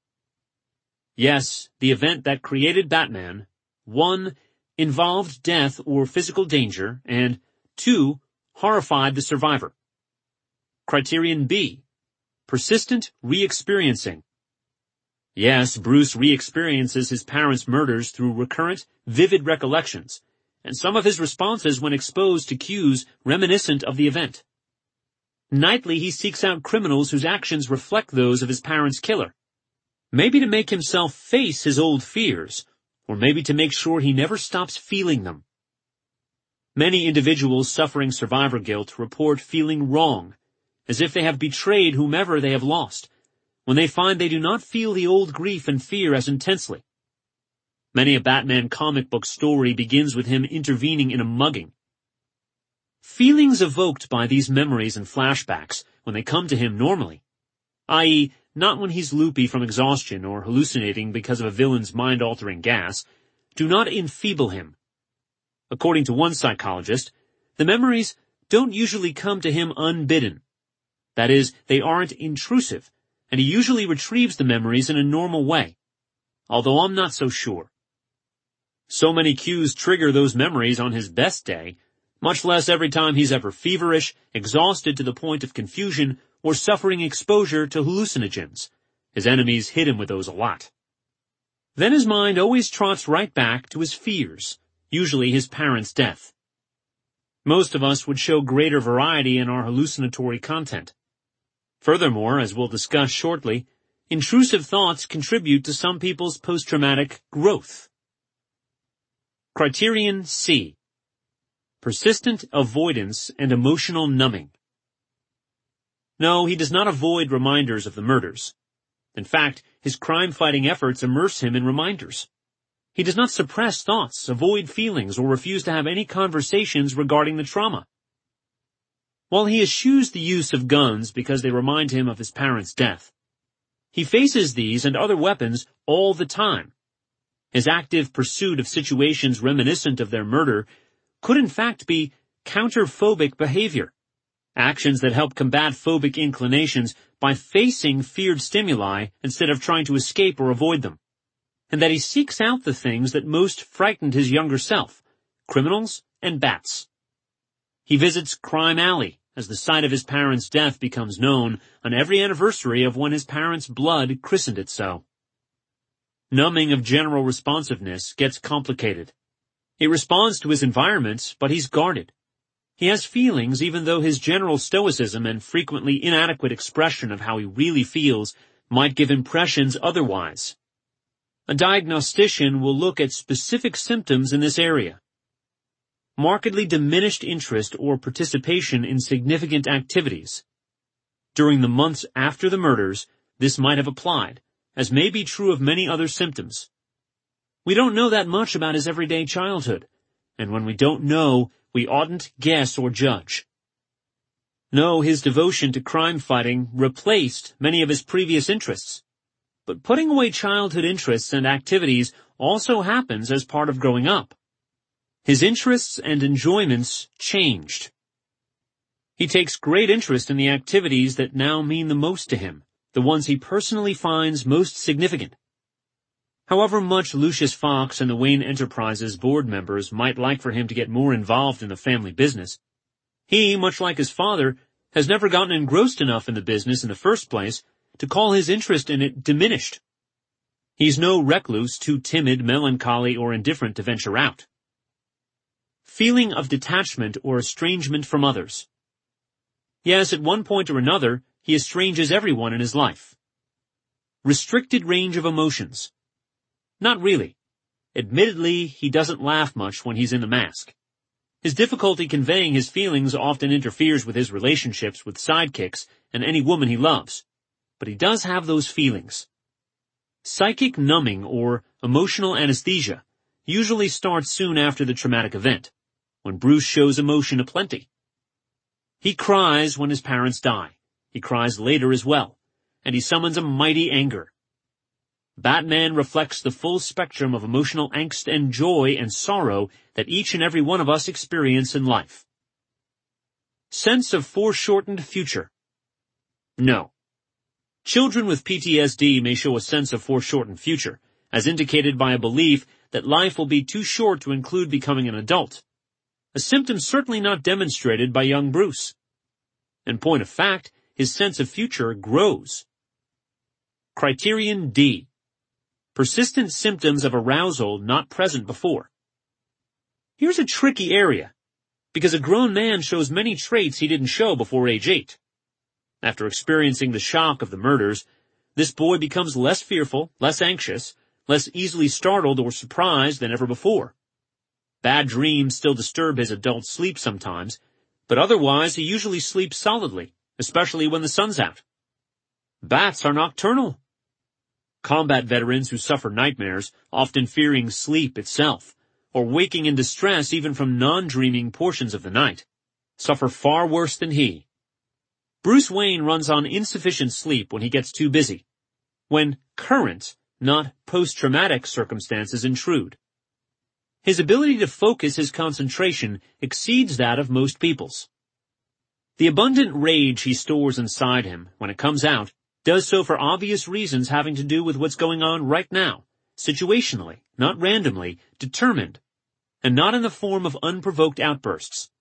Yes, the event that created Batman, 1, involved death or physical danger, and 2, horrified the survivor. Criterion B. Persistent re-experiencing. Yes, Bruce re-experiences his parents' murders through recurrent, vivid recollections, and some of his responses when exposed to cues reminiscent of the event. Nightly he seeks out criminals whose actions reflect those of his parents' killer. Maybe to make himself face his old fears, or maybe to make sure he never stops feeling them. Many individuals suffering survivor guilt report feeling wrong, as if they have betrayed whomever they have lost, when they find they do not feel the old grief and fear as intensely. Many a Batman comic book story begins with him intervening in a mugging. Feelings evoked by these memories and flashbacks when they come to him normally, i.e., not when he's loopy from exhaustion or hallucinating because of a villain's mind-altering gas, do not enfeeble him. According to one psychologist, the memories don't usually come to him unbidden. That is, they aren't intrusive, and he usually retrieves the memories in a normal way, although I'm not so sure. So many cues trigger those memories on his best day, much less every time he's ever feverish, exhausted to the point of confusion, or suffering exposure to hallucinogens. His enemies hit him with those a lot. Then his mind always trots right back to his fears, usually his parents' death. Most of us would show greater variety in our hallucinatory content. Furthermore, as we'll discuss shortly, intrusive thoughts contribute to some people's post-traumatic growth. Criterion C. Persistent avoidance and emotional numbing. No, he does not avoid reminders of the murders. In fact, his crime-fighting efforts immerse him in reminders. He does not suppress thoughts, avoid feelings, or refuse to have any conversations regarding the trauma. While he eschews the use of guns because they remind him of his parents' death, he faces these and other weapons all the time. His active pursuit of situations reminiscent of their murder could in fact be counterphobic behavior, actions that help combat phobic inclinations by facing feared stimuli instead of trying to escape or avoid them, and that he seeks out the things that most frightened his younger self, criminals and bats. He visits Crime Alley as the site of his parents' death becomes known on every anniversary of when his parents' blood christened it so. Numbing of general responsiveness gets complicated. He responds to his environment, but he's guarded. He has feelings even though his general stoicism and frequently inadequate expression of how he really feels might give impressions otherwise. A diagnostician will look at specific symptoms in this area. Markedly diminished interest or participation in significant activities. During the months after the murders, this might have applied, as may be true of many other symptoms. We don't know that much about his everyday childhood, and when we don't know, we oughtn't guess or judge. No, his devotion to crime fighting replaced many of his previous interests. But putting away childhood interests and activities also happens as part of growing up. His interests and enjoyments changed. He takes great interest in the activities that now mean the most to him, the ones he personally finds most significant. However much Lucius Fox and the Wayne Enterprises board members might like for him to get more involved in the family business, he, much like his father, has never gotten engrossed enough in the business in the first place to call his interest in it diminished. He's no recluse, too timid, melancholy, or indifferent to venture out. Feeling of detachment or estrangement from others. Yes, at one point or another, he estranges everyone in his life. Restricted range of emotions. Not really. Admittedly, he doesn't laugh much when he's in the mask. His difficulty conveying his feelings often interferes with his relationships with sidekicks and any woman he loves. But he does have those feelings. Psychic numbing or emotional anesthesia usually starts soon after the traumatic event, when Bruce shows emotion aplenty. He cries when his parents die. He cries later as well, and he summons a mighty anger. Batman reflects the full spectrum of emotional angst and joy and sorrow that each and every one of us experience in life. Sense of foreshortened future. No. Children with PTSD may show a sense of foreshortened future, as indicated by a belief that life will be too short to include becoming an adult. A symptom certainly not demonstrated by young Bruce. In point of fact, his sense of future grows. Criterion D. Persistent symptoms of arousal not present before. Here's a tricky area, because a grown man shows many traits he didn't show before age 8. After experiencing the shock of the murders, this boy becomes less fearful, less anxious, less easily startled or surprised than ever before. Bad dreams still disturb his adult sleep sometimes, but otherwise he usually sleeps solidly, especially when the sun's out. Bats are nocturnal. Combat veterans who suffer nightmares, often fearing sleep itself, or waking in distress even from non-dreaming portions of the night, suffer far worse than he. Bruce Wayne runs on insufficient sleep when he gets too busy, when current, not post-traumatic circumstances intrude. His ability to focus his concentration exceeds that of most people's. The abundant rage he stores inside him, when it comes out, does so for obvious reasons having to do with what's going on right now, situationally, not randomly, determined, and not in the form of unprovoked outbursts.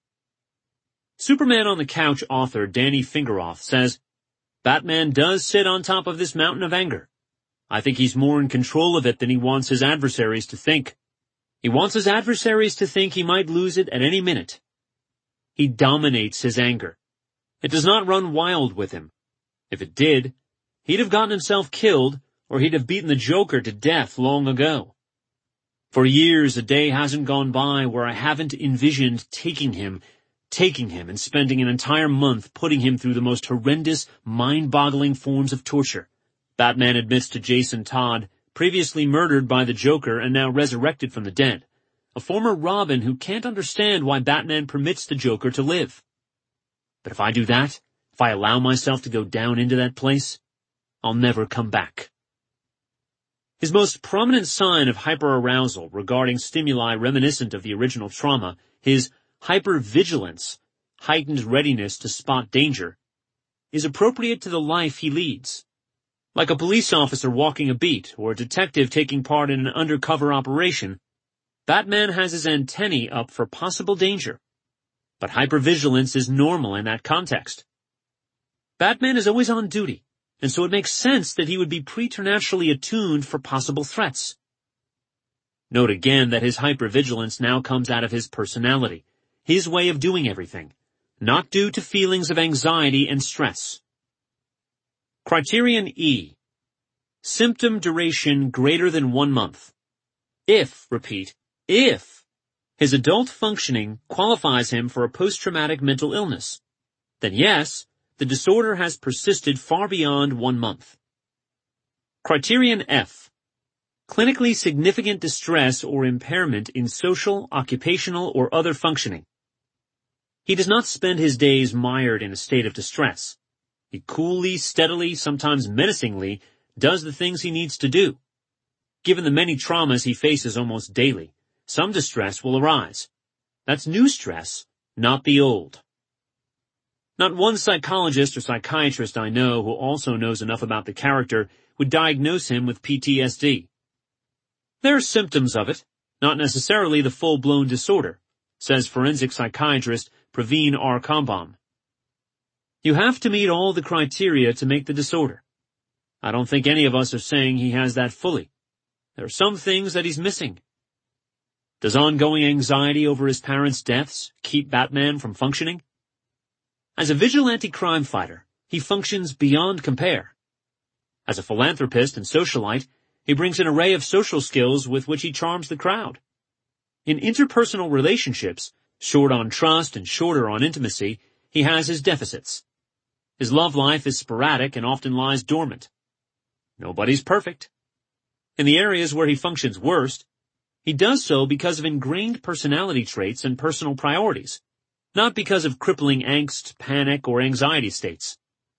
Superman on the Couch author Danny Fingeroth says, Batman does sit on top of this mountain of anger. I think he's more in control of it than he wants his adversaries to think. He wants his adversaries to think he might lose it at any minute. He dominates his anger. It does not run wild with him. If it did, he'd have gotten himself killed, or he'd have beaten the Joker to death long ago. For years, a day hasn't gone by where I haven't envisioned taking him and spending an entire month putting him through the most horrendous, mind-boggling forms of torture. Batman admits to Jason Todd, previously murdered by the Joker and now resurrected from the dead, a former Robin who can't understand why Batman permits the Joker to live. But if I do that, if I allow myself to go down into that place, I'll never come back. His most prominent sign of hyperarousal regarding stimuli reminiscent of the original trauma, his hypervigilance, heightened readiness to spot danger, is appropriate to the life he leads. Like a police officer walking a beat or a detective taking part in an undercover operation, Batman has his antennae up for possible danger. But hypervigilance is normal in that context. Batman is always on duty, and so it makes sense that he would be preternaturally attuned for possible threats. Note again that his hypervigilance now comes out of his personality, his way of doing everything, not due to feelings of anxiety and stress. Criterion E. Symptom duration greater than 1 month. If his adult functioning qualifies him for a post-traumatic mental illness, then yes, the disorder has persisted far beyond 1 month. Criterion F. Clinically significant distress or impairment in social, occupational, or other functioning. He does not spend his days mired in a state of distress. He coolly, steadily, sometimes menacingly, does the things he needs to do. Given the many traumas he faces almost daily, some distress will arise. That's new stress, not the old. Not one psychologist or psychiatrist I know who also knows enough about the character would diagnose him with PTSD. There are symptoms of it, not necessarily the full-blown disorder, says forensic psychiatrist Praveen R. Kambam. You have to meet all the criteria to make the disorder. I don't think any of us are saying he has that fully. There are some things that he's missing. Does ongoing anxiety over his parents' deaths keep Batman from functioning? As a vigilante crime fighter, he functions beyond compare. As a philanthropist and socialite, he brings an array of social skills with which he charms the crowd. In interpersonal relationships, short on trust and shorter on intimacy, he has his deficits. His love life is sporadic and often lies dormant. Nobody's perfect. In the areas where he functions worst, he does so because of ingrained personality traits and personal priorities, not because of crippling angst, panic, or anxiety states.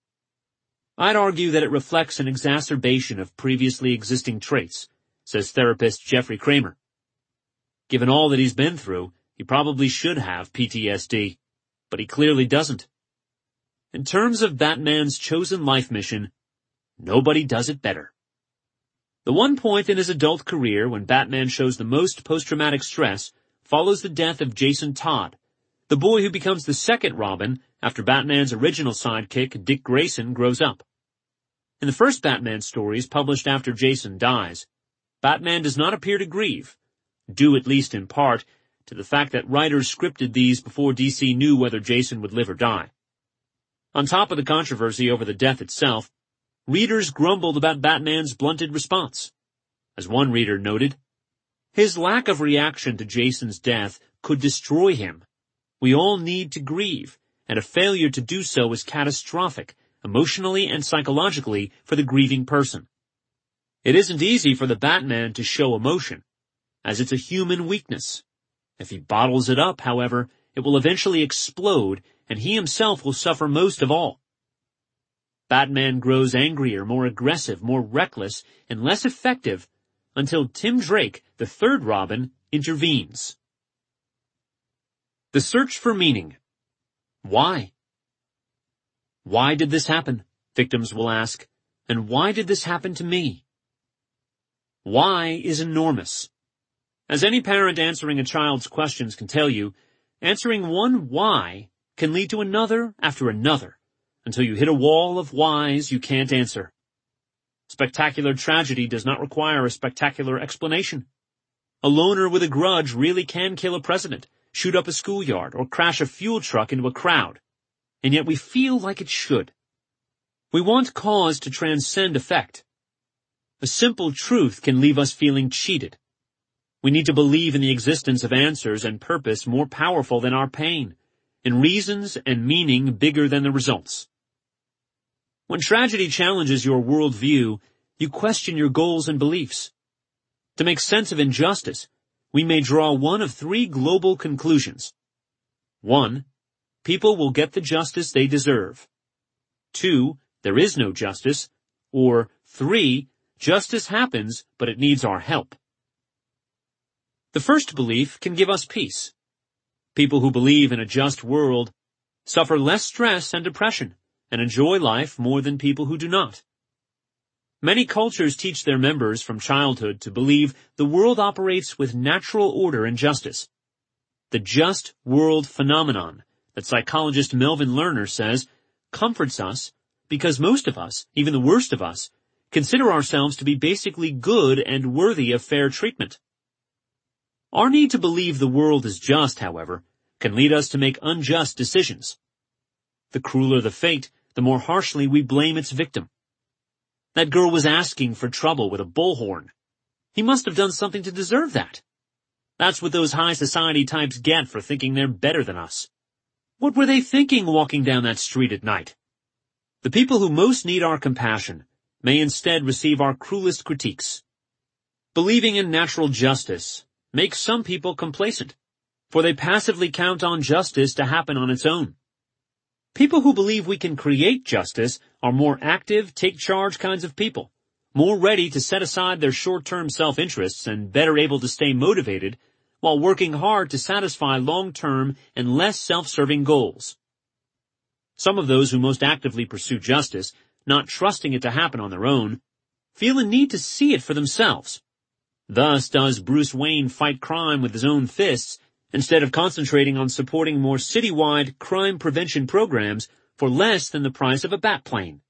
I'd argue that it reflects an exacerbation of previously existing traits, says therapist Jeffrey Kramer. Given all that he's been through, he probably should have PTSD, but he clearly doesn't. In terms of Batman's chosen life mission, nobody does it better. The one point in his adult career when Batman shows the most post-traumatic stress follows the death of Jason Todd, The boy who becomes the second Robin after Batman's original sidekick, Dick Grayson, grows up. In the first Batman stories published after Jason dies, Batman does not appear to grieve, due at least in part to the fact that writers scripted these before DC knew whether Jason would live or die. On top of the controversy over the death itself, readers grumbled about Batman's blunted response. As one reader noted, "His lack of reaction to Jason's death could destroy him. We all need to grieve, and a failure to do so is catastrophic, emotionally and psychologically, for the grieving person. It isn't easy for the Batman to show emotion, as it's a human weakness. If he bottles it up, however, it will eventually explode, and he himself will suffer most of all." Batman grows angrier, more aggressive, more reckless, and less effective until Tim Drake, the third Robin, intervenes. The search for meaning. Why? Why did this happen? Victims will ask. And why did this happen to me? Why is enormous. As any parent answering a child's questions can tell you, answering one why can lead to another after another, until you hit a wall of whys you can't answer. Spectacular tragedy does not require a spectacular explanation. A loner with a grudge really can kill a president, shoot up a schoolyard, or crash a fuel truck into a crowd. And yet we feel like it should. We want cause to transcend effect. A simple truth can leave us feeling cheated. We need to believe in the existence of answers and purpose more powerful than our pain, in reasons and meaning bigger than the results. When tragedy challenges your worldview, you question your goals and beliefs. To make sense of injustice, we may draw one of three global conclusions. 1. People will get the justice they deserve. 2. There is no justice. Or 3. Justice happens, but it needs our help. The first belief can give us peace. People who believe in a just world suffer less stress and depression and enjoy life more than people who do not. Many cultures teach their members from childhood to believe the world operates with natural order and justice. The just world phenomenon that psychologist Melvin Lerner says comforts us because most of us, even the worst of us, consider ourselves to be basically good and worthy of fair treatment. Our need to believe the world is just, however, can lead us to make unjust decisions. The crueler the fate, the more harshly we blame its victim. That girl was asking for trouble with a bullhorn. He must have done something to deserve that. That's what those high society types get for thinking they're better than us. What were they thinking walking down that street at night? The people who most need our compassion may instead receive our cruelest critiques. Believing in natural justice makes some people complacent, for they passively count on justice to happen on its own. People who believe we can create justice are more active, take-charge kinds of people, more ready to set aside their short-term self-interests and better able to stay motivated while working hard to satisfy long-term and less self-serving goals. Some of those who most actively pursue justice, not trusting it to happen on their own, feel a need to see it for themselves. Thus does Bruce Wayne fight crime with his own fists instead of concentrating on supporting more citywide crime prevention programs for less than the price of a bat plane.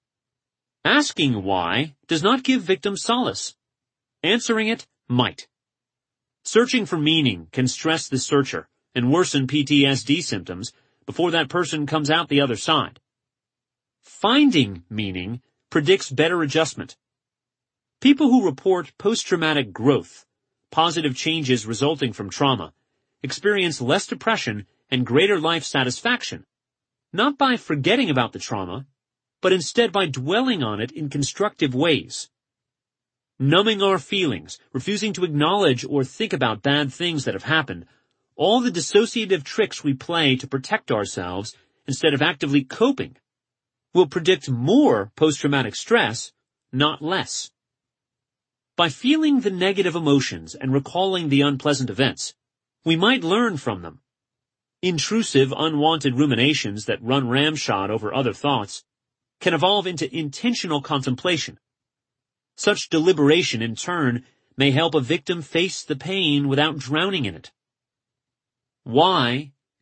Asking why does not give victims solace. Answering it might. Searching for meaning can stress the searcher and worsen PTSD symptoms before that person comes out the other side. Finding meaning predicts better adjustment. People who report post-traumatic growth, positive changes resulting from trauma, experience less depression and greater life satisfaction, not by forgetting about the trauma, but instead by dwelling on it in constructive ways. Numbing our feelings, refusing to acknowledge or think about bad things that have happened, all the dissociative tricks we play to protect ourselves instead of actively coping, will predict more post-traumatic stress, not less. By feeling the negative emotions and recalling the unpleasant events, we might learn from them. Intrusive, unwanted ruminations that run ramshot over other thoughts can evolve into intentional contemplation. Such deliberation, in turn, may help a victim face the pain without drowning in it. Why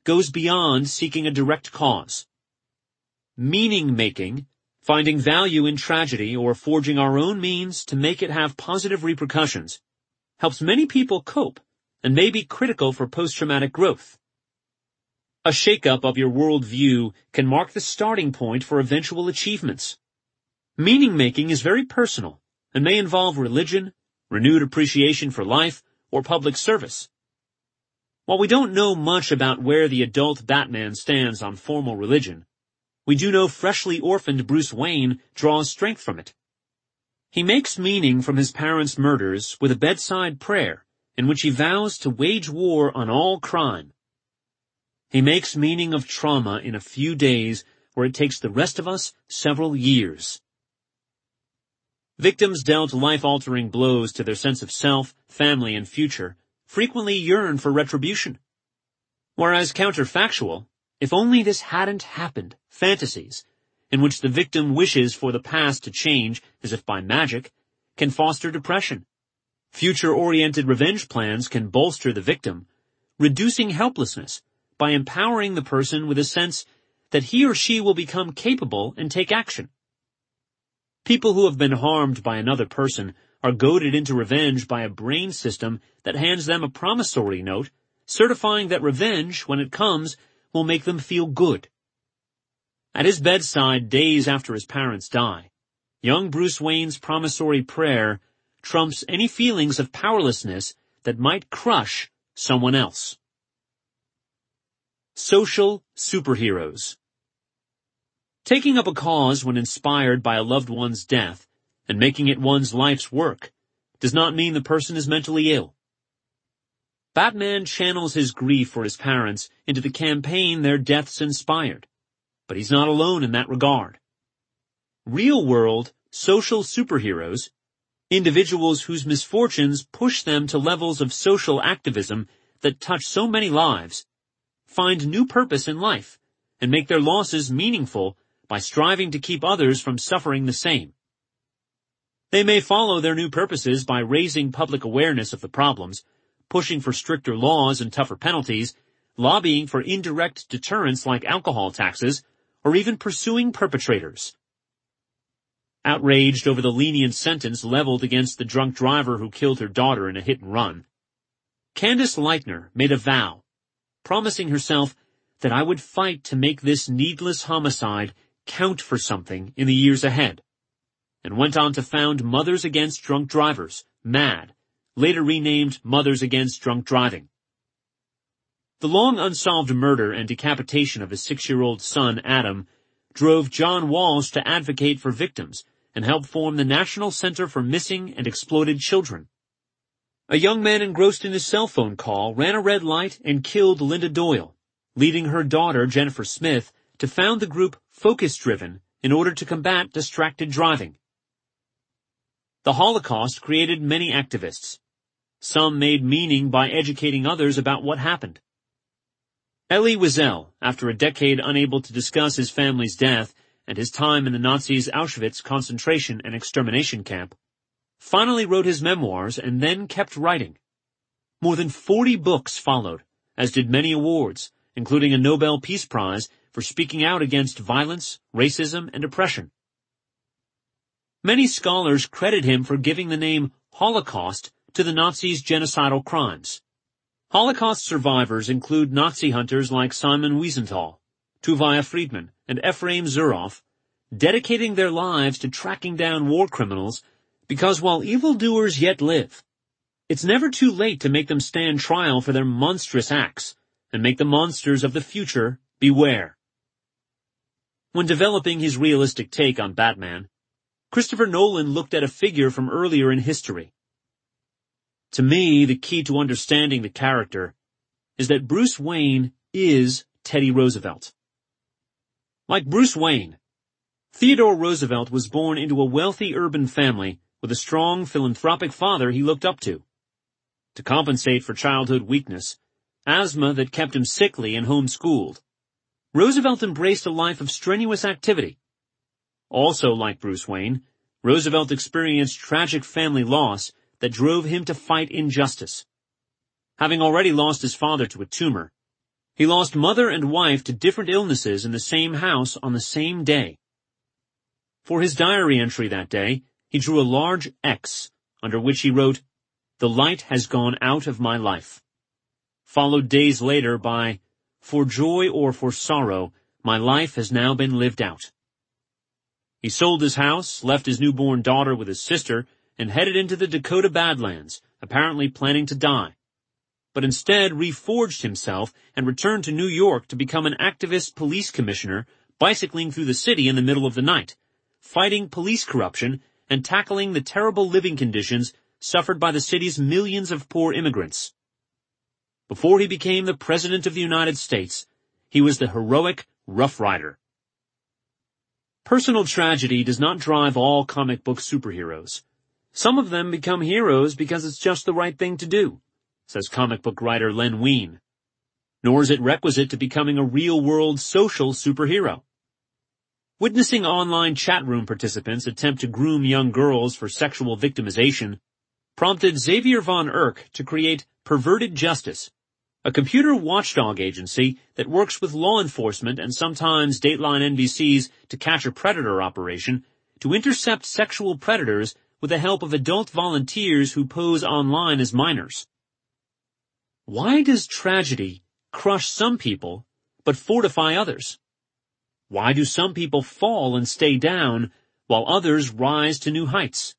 goes beyond seeking a direct cause. Meaning-making, finding value in tragedy or forging our own means to make it have positive repercussions, helps many people cope and may be critical for post-traumatic growth. A shake-up of your worldview can mark the starting point for eventual achievements. Meaning-making is very personal and may involve religion, renewed appreciation for life, or public service. While we don't know much about where the adult Batman stands on formal religion, we do know freshly orphaned Bruce Wayne draws strength from it. He makes meaning from his parents' murders with a bedside prayer in which he vows to wage war on all crime. He makes meaning of trauma in a few days where it takes the rest of us several years. Victims dealt life-altering blows to their sense of self, family, and future frequently yearn for retribution. Whereas counterfactual, if only this hadn't happened, fantasies, in which the victim wishes for the past to change as if by magic, can foster depression. Future-oriented revenge plans can bolster the victim, reducing helplessness by empowering the person with a sense that he or she will become capable and take action. People who have been harmed by another person are goaded into revenge by a brain system that hands them a promissory note, certifying that revenge, when it comes, will make them feel good. At his bedside days after his parents die, young Bruce Wayne's promissory prayer trumps any feelings of powerlessness that might crush someone else. Social superheroes. Taking up a cause when inspired by a loved one's death and making it one's life's work does not mean the person is mentally ill. Batman channels his grief for his parents into the campaign their deaths inspired, but he's not alone in that regard. Real-world social superheroes, individuals whose misfortunes push them to levels of social activism that touch so many lives, find new purpose in life and make their losses meaningful by striving to keep others from suffering the same. They may follow their new purposes by raising public awareness of the problems, pushing for stricter laws and tougher penalties, lobbying for indirect deterrence like alcohol taxes, or even pursuing perpetrators. Outraged over the lenient sentence leveled against the drunk driver who killed her daughter in a hit-and-run, Candace Lightner made a vow, promising herself that I would fight to make this needless homicide count for something in the years ahead, and went on to found Mothers Against Drunk Drivers, MADD, later renamed Mothers Against Drunk Driving. The long unsolved murder and decapitation of his 6-year-old son, Adam, drove John Walsh to advocate for victims and help form the National Center for Missing and Exploited Children. A young man engrossed in his cell phone call ran a red light and killed Linda Doyle, leading her daughter, Jennifer Smith, to found the group Focus Driven in order to combat distracted driving. The Holocaust created many activists. Some made meaning by educating others about what happened. Elie Wiesel, after a decade unable to discuss his family's death and his time in the Nazis' Auschwitz concentration and extermination camp, finally wrote his memoirs and then kept writing. More than 40 books followed, as did many awards, including a Nobel Peace Prize for speaking out against violence, racism, and oppression. Many scholars credit him for giving the name Holocaust to the Nazis' genocidal crimes. Holocaust survivors include Nazi hunters like Simon Wiesenthal, Tuvia Friedman, and Ephraim Zuroff, dedicating their lives to tracking down war criminals because while evildoers yet live, it's never too late to make them stand trial for their monstrous acts and make the monsters of the future beware. When developing his realistic take on Batman, Christopher Nolan looked at a figure from earlier in history. To me, the key to understanding the character is that Bruce Wayne is Teddy Roosevelt. Like Bruce Wayne, Theodore Roosevelt was born into a wealthy urban family with a strong philanthropic father he looked up to. To compensate for childhood weakness, asthma that kept him sickly and homeschooled, Roosevelt embraced a life of strenuous activity. Also like Bruce Wayne, Roosevelt experienced tragic family loss that drove him to fight injustice. Having already lost his father to a tumor, He lost mother and wife to different illnesses in the same house on the same day. For his diary entry that day, he drew a large X, under which he wrote, "The light has gone out of my life," followed days later by, "For joy or for sorrow, my life has now been lived out." He sold his house, left his newborn daughter with his sister, and headed into the Dakota Badlands, apparently planning to die, but instead reforged himself and returned to New York to become an activist police commissioner, bicycling through the city in the middle of the night, fighting police corruption and tackling the terrible living conditions suffered by the city's millions of poor immigrants. Before he became the President of the United States, he was the heroic Rough Rider. Personal tragedy does not drive all comic book superheroes. Some of them become heroes because it's just the right thing to do, says comic book writer Len Wein. Nor is it requisite to becoming a real-world social superhero. Witnessing online chat room participants attempt to groom young girls for sexual victimization prompted Xavier von Erck to create Perverted Justice, a computer watchdog agency that works with law enforcement and sometimes Dateline NBC's To Catch a Predator operation to intercept sexual predators with the help of adult volunteers who pose online as minors. Why does tragedy crush some people but fortify others? Why do some people fall and stay down while others rise to new heights?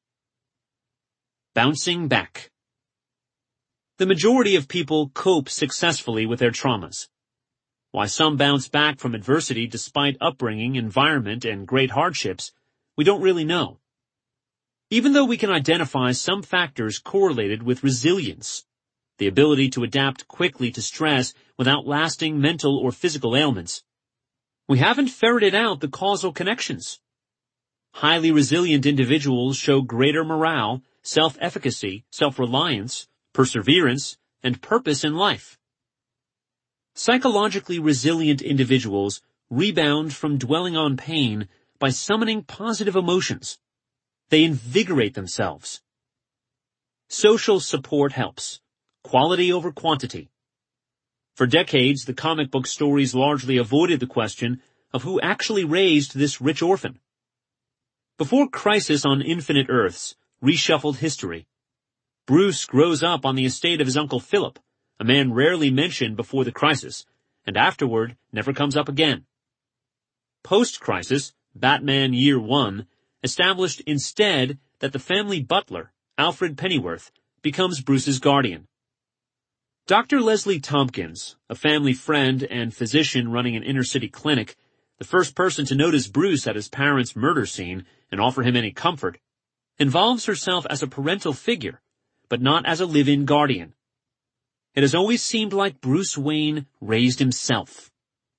Bouncing back. The majority of people cope successfully with their traumas. Why some bounce back from adversity despite upbringing, environment, and great hardships, we don't really know. Even though we can identify some factors correlated with resilience, the ability to adapt quickly to stress without lasting mental or physical ailments, we haven't ferreted out the causal connections. Highly resilient individuals show greater morale, self-efficacy, self-reliance, perseverance, and purpose in life. Psychologically resilient individuals rebound from dwelling on pain by summoning positive emotions. They invigorate themselves. Social support helps. Quality over quantity. For decades, the comic book stories largely avoided the question of who actually raised this rich orphan. Before Crisis on Infinite Earths reshuffled history, Bruce grows up on the estate of his Uncle Philip, a man rarely mentioned before the crisis, and afterward never comes up again. Post-crisis, Batman Year One established instead that the family butler, Alfred Pennyworth, becomes Bruce's guardian. Dr. Leslie Tompkins, a family friend and physician running an inner-city clinic, the first person to notice Bruce at his parents' murder scene and offer him any comfort, involves herself as a parental figure, but not as a live-in guardian. It has always seemed like Bruce Wayne raised himself.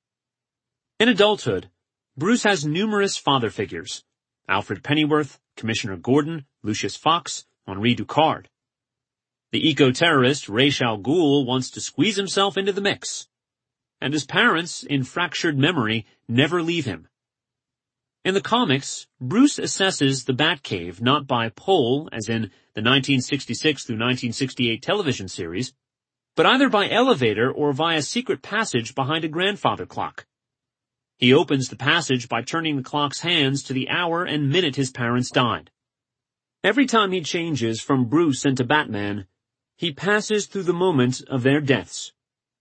In adulthood, Bruce has numerous father figures: Alfred Pennyworth, Commissioner Gordon, Lucius Fox, Henri Ducard. The eco-terrorist Ra's al Ghul wants to squeeze himself into the mix. And his parents, in fractured memory, never leave him. In the comics, Bruce assesses the Batcave not by pole, as in the 1966 through 1968 television series, but either by elevator or via secret passage behind a grandfather clock. He opens the passage by turning the clock's hands to the hour and minute his parents died. Every time he changes from Bruce into Batman, he passes through the moment of their deaths.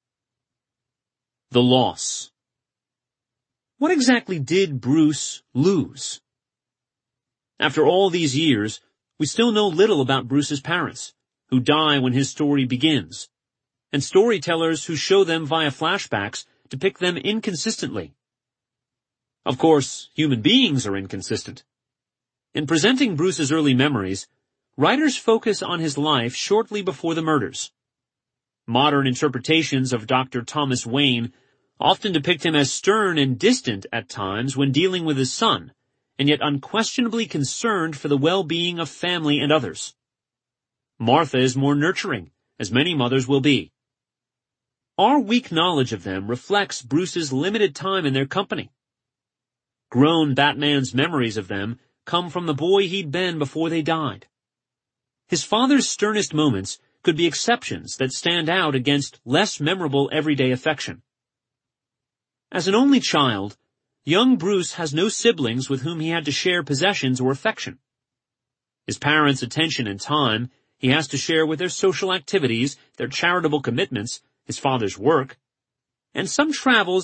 The loss. What exactly did Bruce lose? After all these years, we still know little about Bruce's parents, who die when his story begins, and storytellers who show them via flashbacks depict them inconsistently. Of course, human beings are inconsistent. In presenting Bruce's early memories, writers focus on his life shortly before the murders. Modern interpretations of Dr. Thomas Wayne often depict him as stern and distant at times when dealing with his son, and yet unquestionably concerned for the well-being of family and others. Martha is more nurturing, as many mothers will be. Our weak knowledge of them reflects Bruce's limited time in their company. Grown Batman's memories of them come from the boy he'd been before they died. His father's sternest moments could be exceptions that stand out against less memorable everyday affection. As an only child, young Bruce has no siblings with whom he had to share possessions or affection. His parents' attention and time he has to share with their social activities, their charitable commitments, his father's work, and some travels